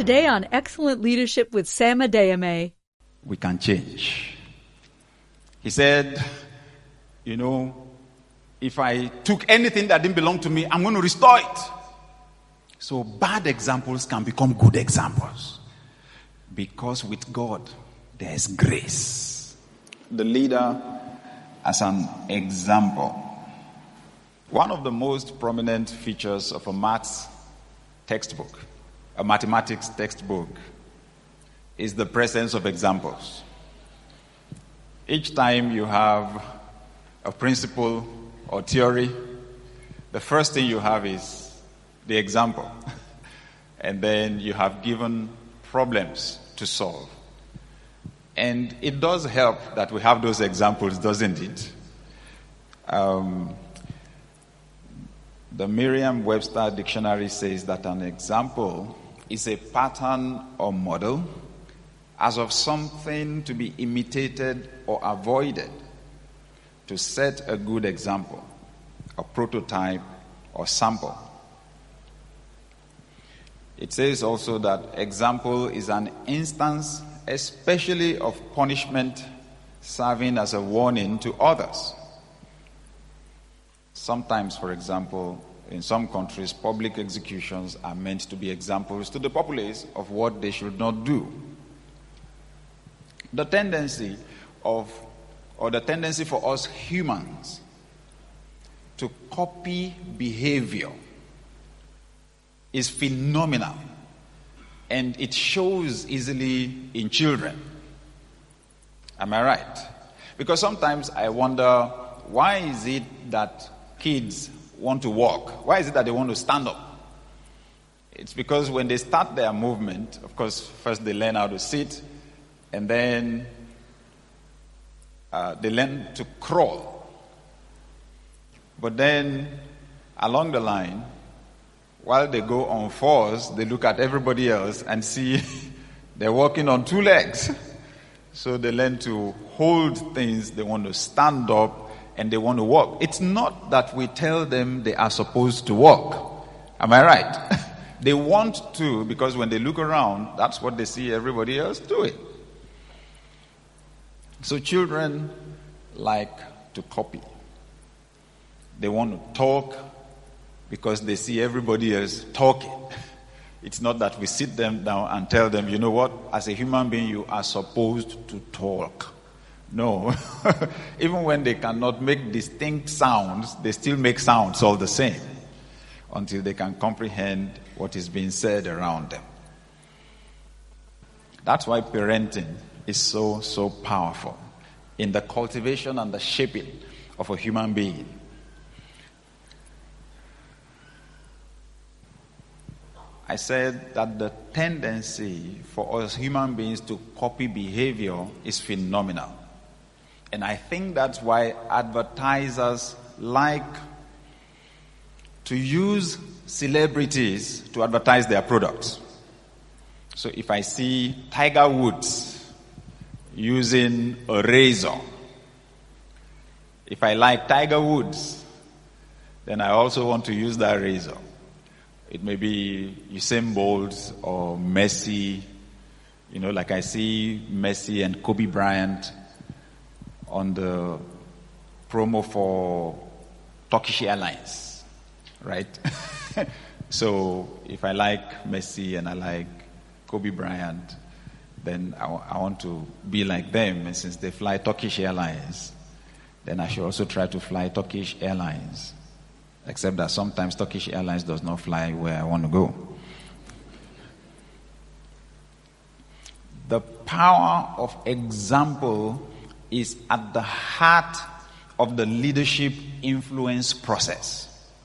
Today on Excellent Leadership with Sam Adeyemi. We can change. He said, if I took anything that didn't belong to me, I'm going to restore it. So bad examples can become good examples. Because with God, there is grace. The leader as an example. One of the most prominent features of a maths textbook, a mathematics textbook, is the presence of examples. Each time you have a principle or theory, the first thing you have is the example. And then you have given problems to solve. And it does help that we have those examples, doesn't it? The Merriam-Webster dictionary says that an example is a pattern or model as of something to be imitated or avoided to set a good example, a prototype or sample. It says also that example is an instance, especially of punishment, serving as a warning to others. Sometimes, for example, in some countries, public executions are meant to be examples to the populace of what they should not do. The tendency for us humans to copy behavior is phenomenal, and it shows easily in children. Am I right? Because sometimes I wonder, why is it that kids want to walk? Why is it that they want to stand up? It's because when they start their movement, of course, first they learn how to sit, and then they learn to crawl. But then, along the line, while they go on fours, they look at everybody else and see they're walking on two legs. So they learn to hold things, they want to stand up, and they want to walk. It's not that we tell them they are supposed to walk. Am I right? They want to, because when they look around, that's what they see everybody else doing. So children like to copy. They want to talk because they see everybody else talking. It's not that we sit them down and tell them, you know what, as a human being, you are supposed to talk. No. Even when they cannot make distinct sounds, they still make sounds all the same until they can comprehend what is being said around them. That's why parenting is so powerful in the cultivation and the shaping of a human being. I said that the tendency for us human beings to copy behavior is phenomenal. And I think that's why advertisers like to use celebrities to advertise their products. So if I see Tiger Woods using a razor, if I like Tiger Woods, then I also want to use that razor. It may be Usain Bolt or Messi. Like I see Messi and Kobe Bryant on the promo for Turkish Airlines, right? So if I like Messi and I like Kobe Bryant, then I want to be like them. And since they fly Turkish Airlines, then I should also try to fly Turkish Airlines. Except that sometimes Turkish Airlines does not fly where I want to go. The power of example is at the heart of the leadership influence process.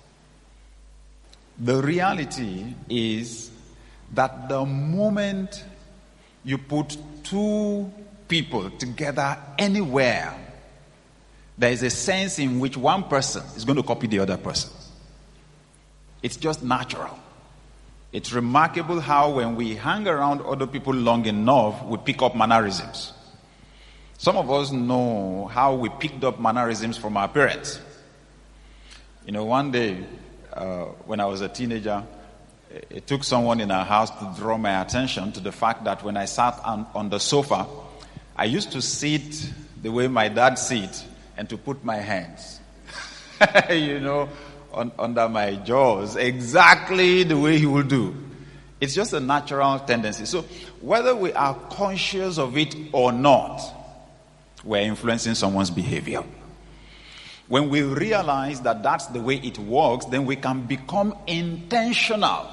The reality is that the moment you put two people together anywhere, there is a sense in which one person is going to copy the other person. It's just natural. It's remarkable how when we hang around other people long enough, we pick up mannerisms. Some of us know how we picked up mannerisms from our parents. One day, when I was a teenager, It took someone in our house to draw my attention to the fact that when I sat on the sofa, I used to sit the way my dad sits and to put my hands, under my jaws, exactly the way he would do. It's just a natural tendency. So whether we are conscious of it or not, we're influencing someone's behavior. When we realize that that's the way it works, then we can become intentional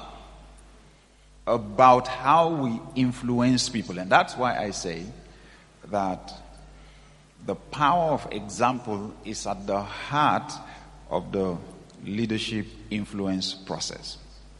about how we influence people. And that's why I say that the power of example is at the heart of the leadership influence process.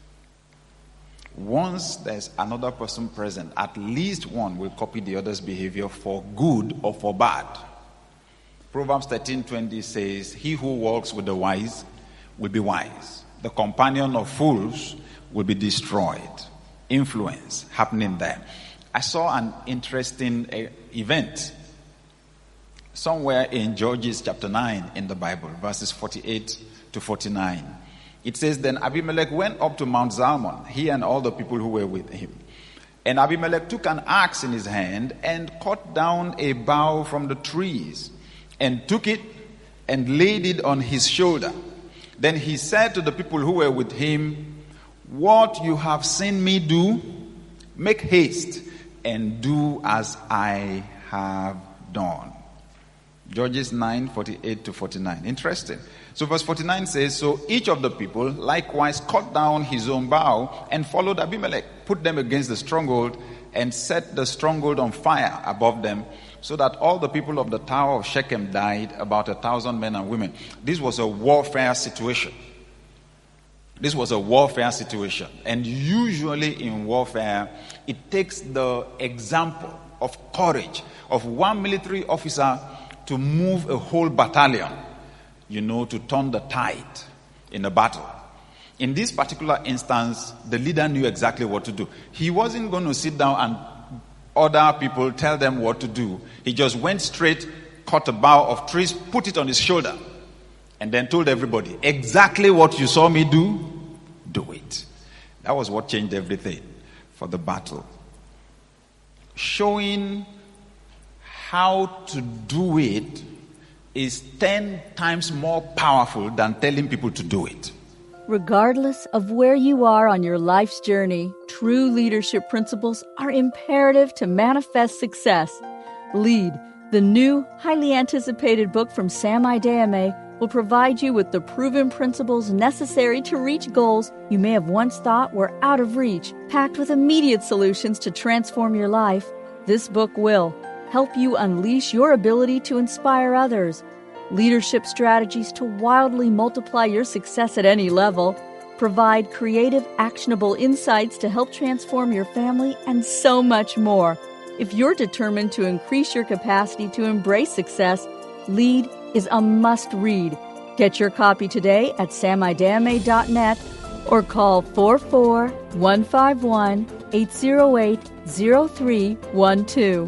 Once there's another person present, at least one will copy the other's behavior for good or for bad. Proverbs 13:20 says, "He who walks with the wise will be wise. The companion of fools will be destroyed." Influence happening there. I saw an interesting event somewhere in Judges chapter 9 in the Bible, verses 48 to 49. It says, "Then Abimelech went up to Mount Zalmon, he and all the people who were with him. And Abimelech took an axe in his hand and cut down a bough from the trees, and took it and laid it on his shoulder. Then he said to the people who were with him, 'What you have seen me do, make haste and do as I have done.'" Judges 9:48 to 49. Interesting. So verse 49 says, "So each of the people likewise cut down his own bough and followed Abimelech, put them against the stronghold, and set the stronghold on fire above them, so that all the people of the tower of Shechem died, about 1,000 men and women." This was a warfare situation. And usually in warfare, it takes the example of courage of one military officer to move a whole battalion, to turn the tide in a battle. In this particular instance, the leader knew exactly what to do. He wasn't going to sit down and other people tell them what to do. He just went straight, cut a bough of trees, put it on his shoulder, and then told everybody, "Exactly what you saw me do it." That was what changed everything for the battle. Showing how to do it is 10 times more powerful than telling people to do it. Regardless of where you are on your life's journey, true leadership principles are imperative to manifest success. Lead, the new, highly anticipated book from Sam Idayame, will provide you with the proven principles necessary to reach goals you may have once thought were out of reach. Packed with immediate solutions to transform your life, this book will help you unleash your ability to inspire others, leadership strategies to wildly multiply your success at any level, provide creative, actionable insights to help transform your family, and so much more. If you're determined to increase your capacity to embrace success, Lead is a must-read. Get your copy today at samidayame.net or call 44151-808-0312.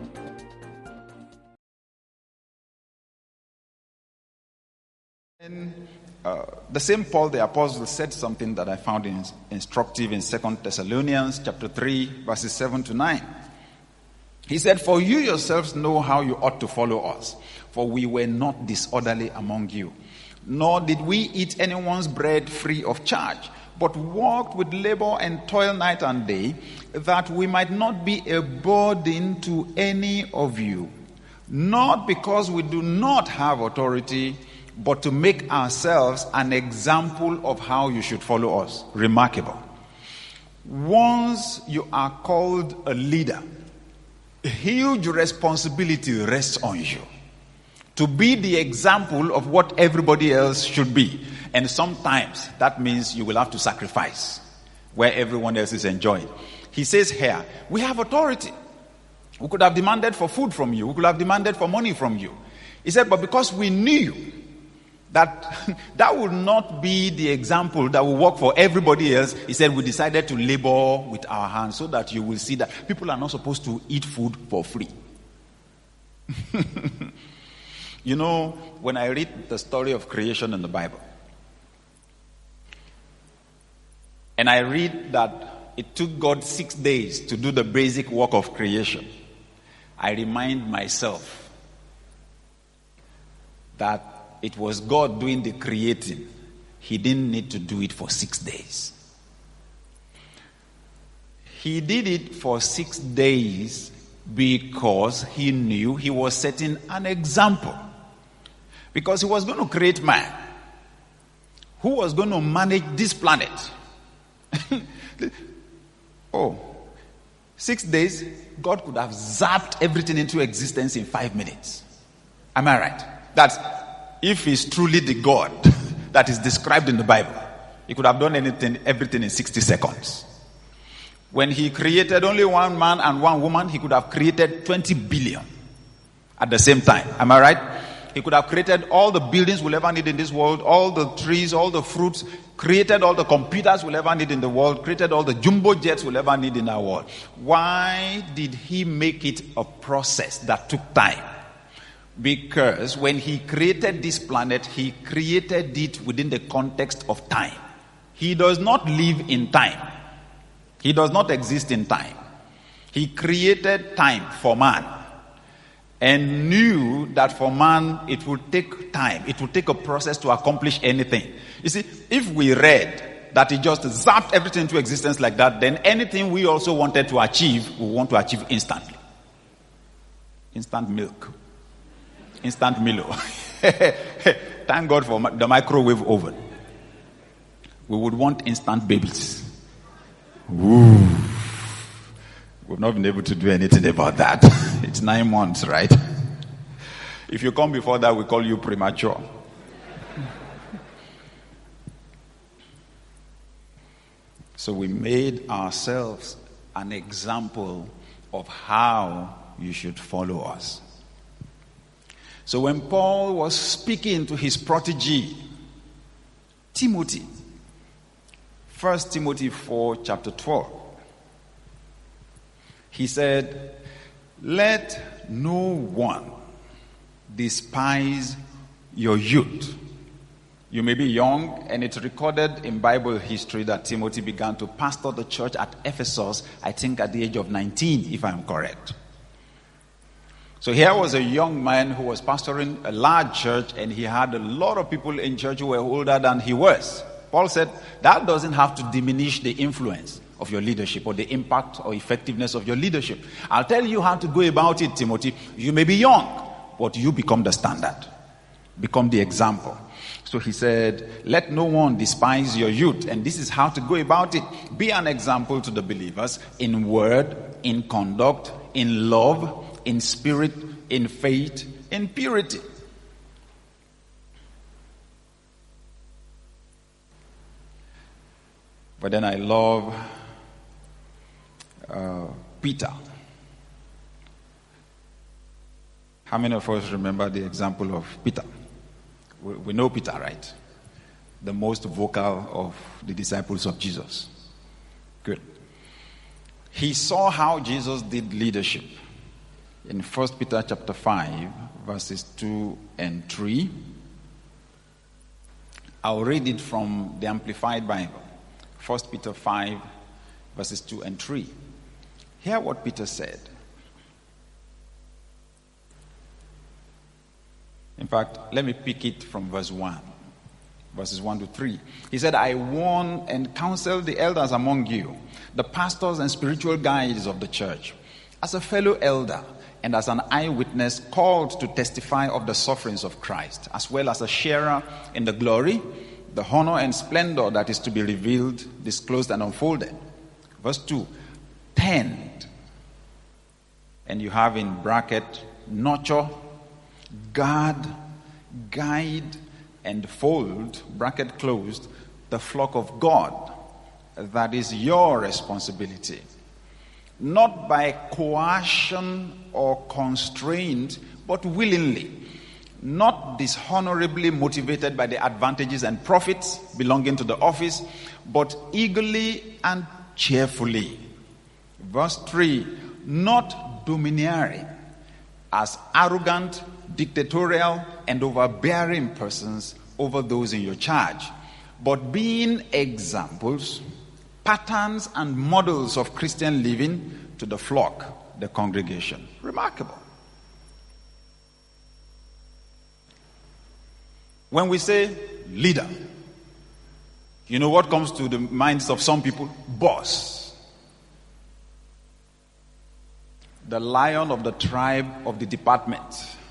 The same Paul the Apostle said something that I found instructive in 2 Thessalonians chapter 3, verses 7 to 9. He said, "For you yourselves know how you ought to follow us, for we were not disorderly among you, nor did we eat anyone's bread free of charge, but walked with labor and toil night and day, that we might not be a burden to any of you, not because we do not have authority, but to make ourselves an example of how you should follow us." Remarkable. Once you are called a leader, a huge responsibility rests on you to be the example of what everybody else should be. And sometimes that means you will have to sacrifice where everyone else is enjoying. He says here, we have authority. We could have demanded for food from you. We could have demanded for money from you. He said, but because we knew that would not be the example that will work for everybody else, he said, we decided to labor with our hands so that you will see that people are not supposed to eat food for free. When I read the story of creation in the Bible, and I read that it took God 6 days to do the basic work of creation, I remind myself that it was God doing the creating. He didn't need to do it for 6 days. He did it for 6 days because he knew he was setting an example. Because he was going to create man who was going to manage this planet. 6 days, God could have zapped everything into existence in 5 minutes. Am I right? That's if he's truly the God that is described in the Bible. He could have done everything in 60 seconds. When he created only one man and one woman, he could have created 20 billion at the same time. Am I right? He could have created all the buildings we'll ever need in this world, all the trees, all the fruits, created all the computers we'll ever need in the world, created all the jumbo jets we'll ever need in our world. Why did he make it a process that took time? Because when he created this planet, he created it within the context of time. He does not live in time. He does not exist in time. He created time for man and knew that for man it would take time. It would take a process to accomplish anything. You see, if we read that he just zapped everything into existence like that, then anything we also wanted to achieve, we want to achieve instantly. Instant milk. Instant Milo. Thank God for the microwave oven. We would want instant babies. Ooh. We've not been able to do anything about that. It's 9 months, right? If you come before that, we call you premature. So we made ourselves an example of how you should follow us. So when Paul was speaking to his protege, Timothy, 1 Timothy 4, chapter 12, he said, let no one despise your youth. You may be young, and it's recorded in Bible history that Timothy began to pastor the church at Ephesus, I think at the age of 19, if I'm correct. So here was a young man who was pastoring a large church, and he had a lot of people in church who were older than he was. Paul said, that doesn't have to diminish the influence of your leadership or the impact or effectiveness of your leadership. I'll tell you how to go about it, Timothy. You may be young, but you become the standard. Become the example. So he said, let no one despise your youth. And this is how to go about it. Be an example to the believers in word, in conduct, in love, in spirit, in faith, in purity. But then I love Peter. How many of us remember the example of Peter? We know Peter, right? The most vocal of the disciples of Jesus. Good. He saw how Jesus did leadership. In 1 Peter chapter 5, verses 2 and 3. I'll read it from the Amplified Bible. 1 Peter 5, verses 2 and 3. Hear what Peter said. In fact, let me pick it from verse 1. Verses 1 to 3. He said, I warn and counsel the elders among you, the pastors and spiritual guides of the church, as a fellow elder and as an eyewitness called to testify of the sufferings of Christ, as well as a sharer in the glory, the honor and splendor that is to be revealed, disclosed and unfolded. Verse 2, tend. And you have in bracket, nurture, guard, guide, and fold, bracket closed, the flock of God. That is your responsibility. Not by coercion or constraint, but willingly. Not dishonorably motivated by the advantages and profits belonging to the office, but eagerly and cheerfully. Verse 3, not domineering, as arrogant, dictatorial, and overbearing persons over those in your charge, but being examples patterns and models of Christian living to the flock, the congregation. Remarkable. When we say leader, you know what comes to the minds of some people? Boss. The lion of the tribe of the department.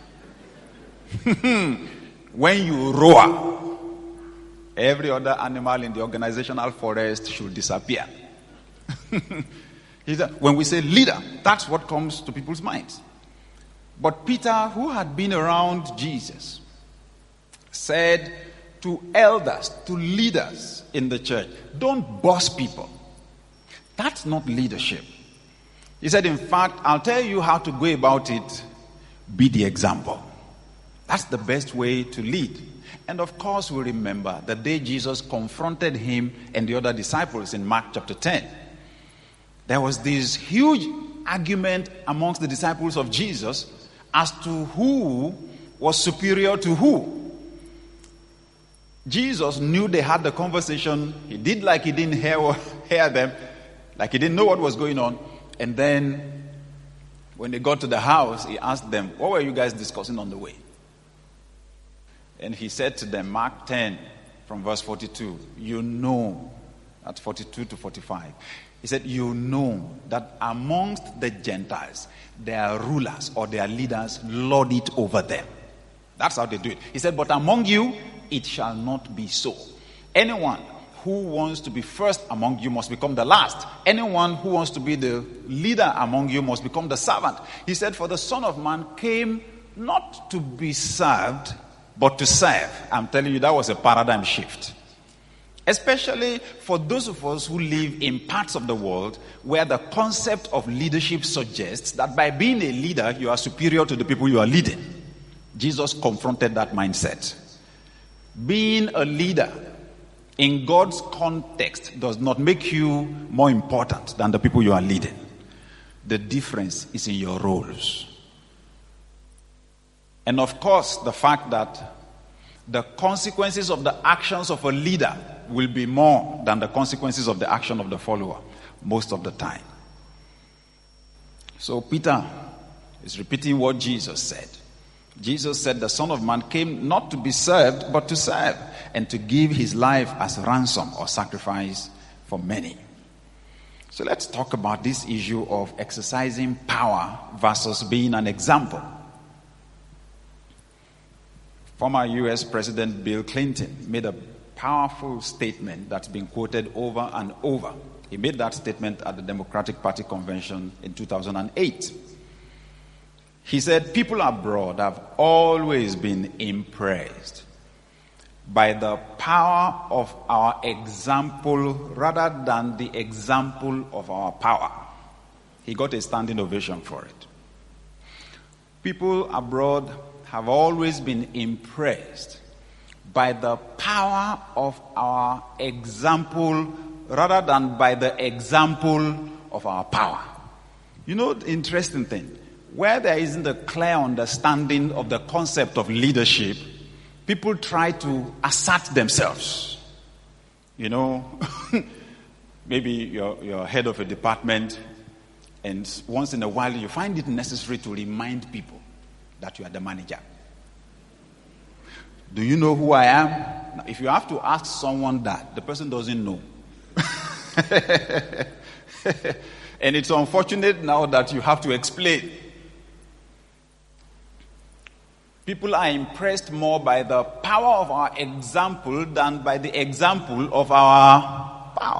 When you roar, every other animal in the organizational forest should disappear. When we say leader, that's what comes to people's minds. But Peter, who had been around Jesus, said to elders, to leaders in the church, don't boss people. That's not leadership. He said, in fact, I'll tell you how to go about it. Be the example. That's the best way to lead. And of course, we remember the day Jesus confronted him and the other disciples in Mark chapter 10. There was this huge argument amongst the disciples of Jesus as to who was superior to who. Jesus knew they had the conversation. He did like he didn't hear them, like he didn't know what was going on. And then when they got to the house, he asked them, what were you guys discussing on the way? And he said to them, Mark 10 from verse 42, you know, that's 42 to 45. He said, you know that amongst the Gentiles, their rulers or their leaders lord it over them. That's how they do it. He said, but among you, it shall not be so. Anyone who wants to be first among you must become the last. Anyone who wants to be the leader among you must become the servant. He said, for the Son of Man came not to be served, but to serve. I'm telling you, that was a paradigm shift. Especially for those of us who live in parts of the world where the concept of leadership suggests that by being a leader, you are superior to the people you are leading. Jesus confronted that mindset. Being a leader in God's context does not make you more important than the people you are leading. The difference is in your roles. And of course, the fact that the consequences of the actions of a leader will be more than the consequences of the action of the follower most of the time. So Peter is repeating what Jesus said. Jesus said the Son of Man came not to be served, but to serve, and to give his life as ransom or sacrifice for many. So let's talk about this issue of exercising power versus being an example. Former U.S. President Bill Clinton made a powerful statement that's been quoted over and over. He made that statement at the Democratic Party convention in 2008. He said, people abroad have always been impressed by the power of our example rather than the example of our power. He got a standing ovation for it. People abroad have always been impressed by the power of our example rather than by the example of our power. You know the interesting thing? Where there isn't a clear understanding of the concept of leadership, people try to assert themselves. You know, maybe you're head of a department, and once in a while you find it necessary to remind people that you are the manager. Do you know who I am? Now, if you have to ask someone that, the person doesn't know. And it's unfortunate now that you have to explain. People are impressed more by the power of our example than by the example of our power.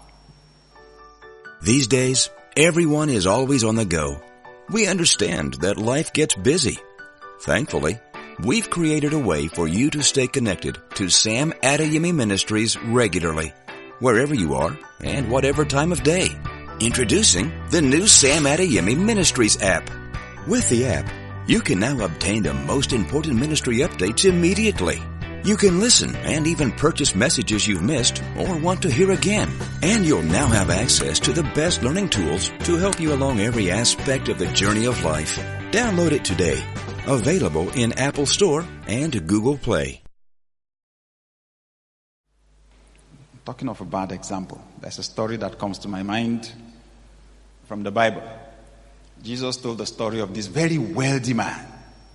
These days, everyone is always on the go. We understand that life gets busy. Thankfully, we've created a way for you to stay connected to Sam Adeyemi Ministries regularly, wherever you are and whatever time of day. Introducing the new Sam Adeyemi Ministries app. With the app, you can now obtain the most important ministry updates immediately. You can listen and even purchase messages you've missed or want to hear again. And you'll now have access to the best learning tools to help you along every aspect of the journey of life. Download it today. Available in Apple Store and Google Play. Talking of a bad example, there's a story that comes to my mind from the Bible. Jesus told the story of this very wealthy man,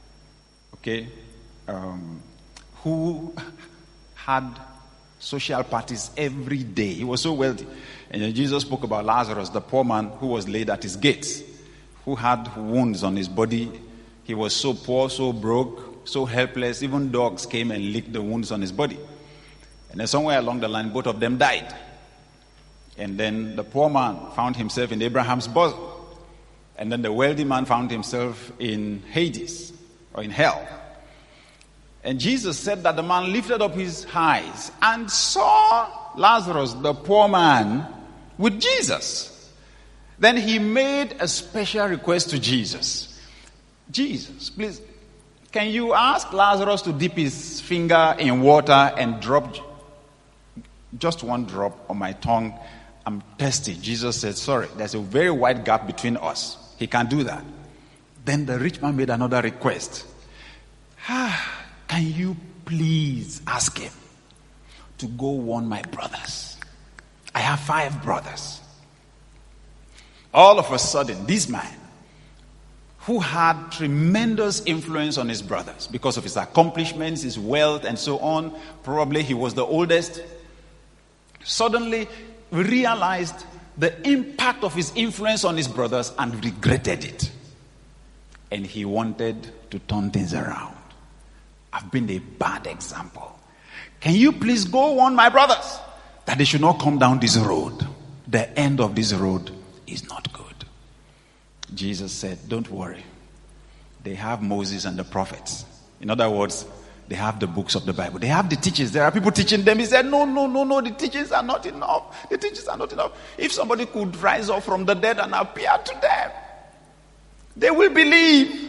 who had social parties every day. He was so wealthy. And then Jesus spoke about Lazarus, the poor man who was laid at his gates, who had wounds on his body. He was so poor, so broke, so helpless. Even dogs came and licked the wounds on his body. And then somewhere along the line, both of them died. And then the poor man found himself in Abraham's bosom. And then the wealthy man found himself in Hades, or in hell. And Jesus said that the man lifted up his eyes and saw Lazarus, the poor man, with Jesus. Then he made a special request to Jesus. Jesus, please, can you ask Lazarus to dip his finger in water and drop just one drop on my tongue? I'm thirsty. Jesus said, sorry, there's a very wide gap between us. He can't do that. Then the rich man made another request. Can you please ask him to go warn my brothers? I have 5 brothers. All of a sudden, this man, who had tremendous influence on his brothers because of his accomplishments, his wealth, and so on, probably he was the oldest, suddenly realized the impact of his influence on his brothers and regretted it. And he wanted to turn things around. I've been a bad example. Can you please go warn my brothers that they should not come down this road? The end of this road is not good. Jesus said, don't worry. They have Moses and the prophets. In other words, they have the books of the Bible. They have the teachings. There are people teaching them. He said, no, the teachings are not enough. The teachings are not enough. If somebody could rise up from the dead and appear to them, they will believe.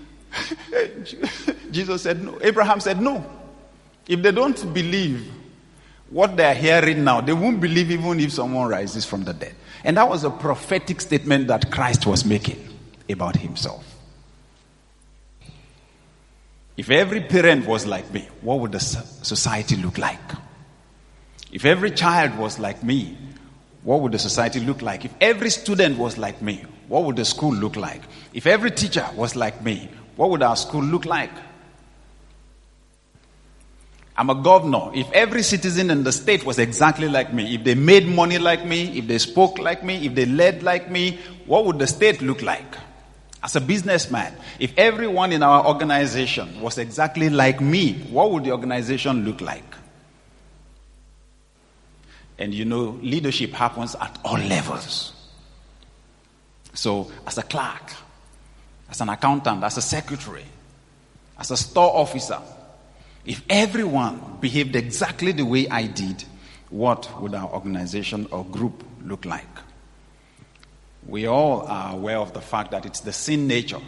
Jesus said no. Abraham said no. If they don't believe what they're hearing now, they won't believe even if someone rises from the dead. And that was a prophetic statement that Christ was making about himself. If every parent was like me, what would the society look like? If every child was like me, what would the society look like? If every student was like me, what would the school look like? If every teacher was like me, what would our school look like? I'm a governor. If every citizen in the state was exactly like me, if they made money like me, if they spoke like me, if they led like me, what would the state look like? As a businessman, if everyone in our organization was exactly like me, what would the organization look like? And you know, leadership happens at all levels. So, as a clerk, as an accountant, as a secretary, as a store officer, if everyone behaved exactly the way I did, what would our organization or group look like? We all are aware of the fact that it's the sin nature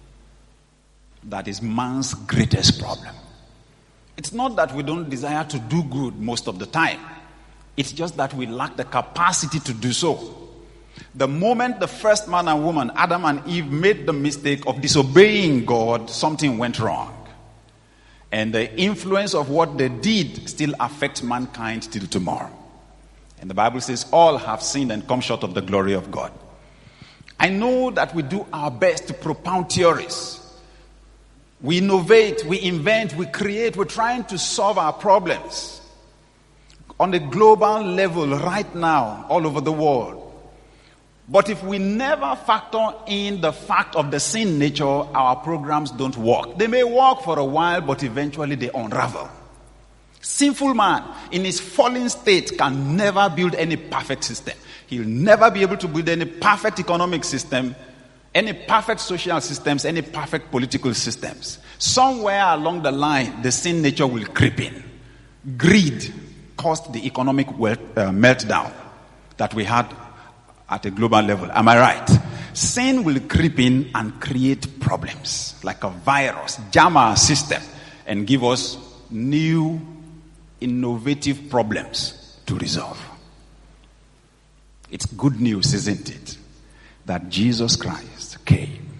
that is man's greatest problem. It's not that we don't desire to do good most of the time. It's just that we lack the capacity to do so. The moment the first man and woman, Adam and Eve, made the mistake of disobeying God, something went wrong. And the influence of what they did still affects mankind till tomorrow. And the Bible says, all have sinned and come short of the glory of God. I know that we do our best to propound theories. We innovate, we invent, we create, we're trying to solve our problems on a global level right now, all over the world. But if we never factor in the fact of the sin nature, our programs don't work. They may work for a while, but eventually they unravel. Sinful man in his fallen state can never build any perfect system. He'll never be able to build any perfect economic system, any perfect social systems, any perfect political systems. Somewhere along the line, the sin nature will creep in. Greed caused the economic meltdown that we had at a global level. Am I right? Sin will creep in and create problems like a virus, jam our system, and give us new, innovative problems to resolve. It's good news, isn't it? That Jesus Christ came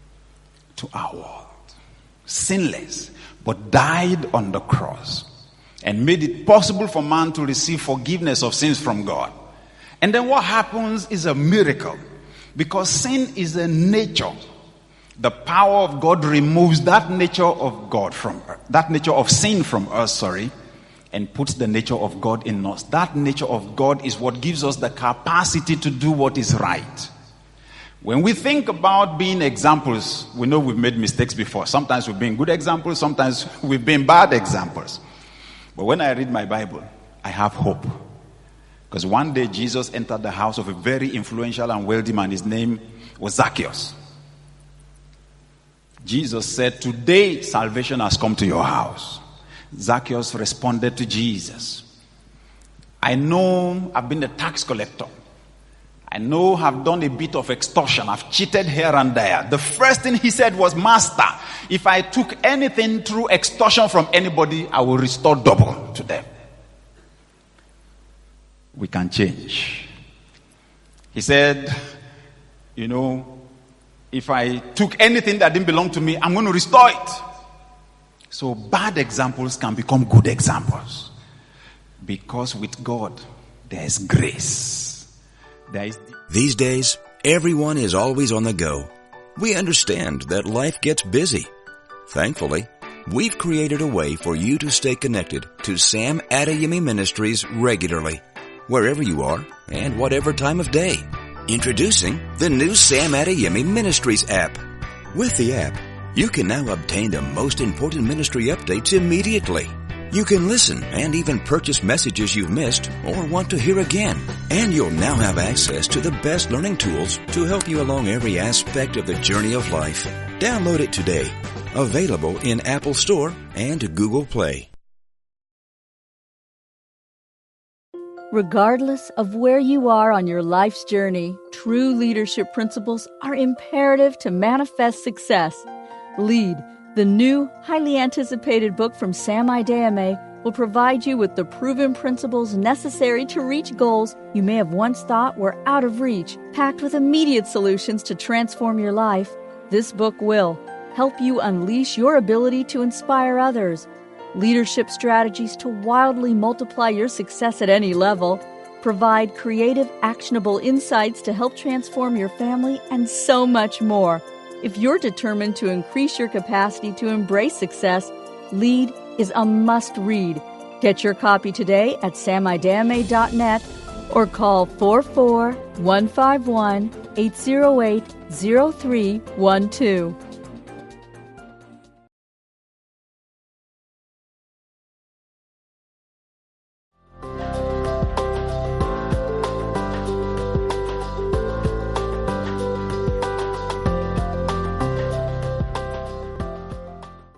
to our world, sinless, but died on the cross and made it possible for man to receive forgiveness of sins from God. And then what happens is a miracle, because sin is a nature. The power of God removes that nature of sin from us, and puts the nature of God in us. That nature of God is what gives us the capacity to do what is right. When we think about being examples, we know we've made mistakes before. Sometimes we've been good examples, sometimes we've been bad examples. But when I read my Bible, I have hope. Because one day Jesus entered the house of a very influential and wealthy man. His name was Zacchaeus. Jesus said, "Today salvation has come to your house." Zacchaeus responded to Jesus, "I know I've been a tax collector. I know I've done a bit of extortion. I've cheated here and there." The first thing he said was, "Master, if I took anything through extortion from anybody, I will restore double to them." We can change. He said, "If I took anything that didn't belong to me, I'm going to restore it." So bad examples can become good examples. Because with God, there is grace. These days, everyone is always on the go. We understand that life gets busy. Thankfully, we've created a way for you to stay connected to Sam Adeyemi Ministries regularly, wherever you are and whatever time of day. Introducing the new Sam Adeyemi Ministries app. With the app, you can now obtain the most important ministry updates immediately. You can listen and even purchase messages you've missed or want to hear again. And you'll now have access to the best learning tools to help you along every aspect of the journey of life. Download it today. Available in Apple Store and Google Play. Regardless of where you are on your life's journey, true leadership principles are imperative to manifest success. Lead, the new, highly anticipated book from Sam Adeyemi, will provide you with the proven principles necessary to reach goals you may have once thought were out of reach. Packed with immediate solutions to transform your life, this book will help you unleash your ability to inspire others, leadership strategies to wildly multiply your success at any level, provide creative, actionable insights to help transform your family, and so much more. If you're determined to increase your capacity to embrace success, Lead is a must-read. Get your copy today at samideyemi.net or call 44-151-808-0312.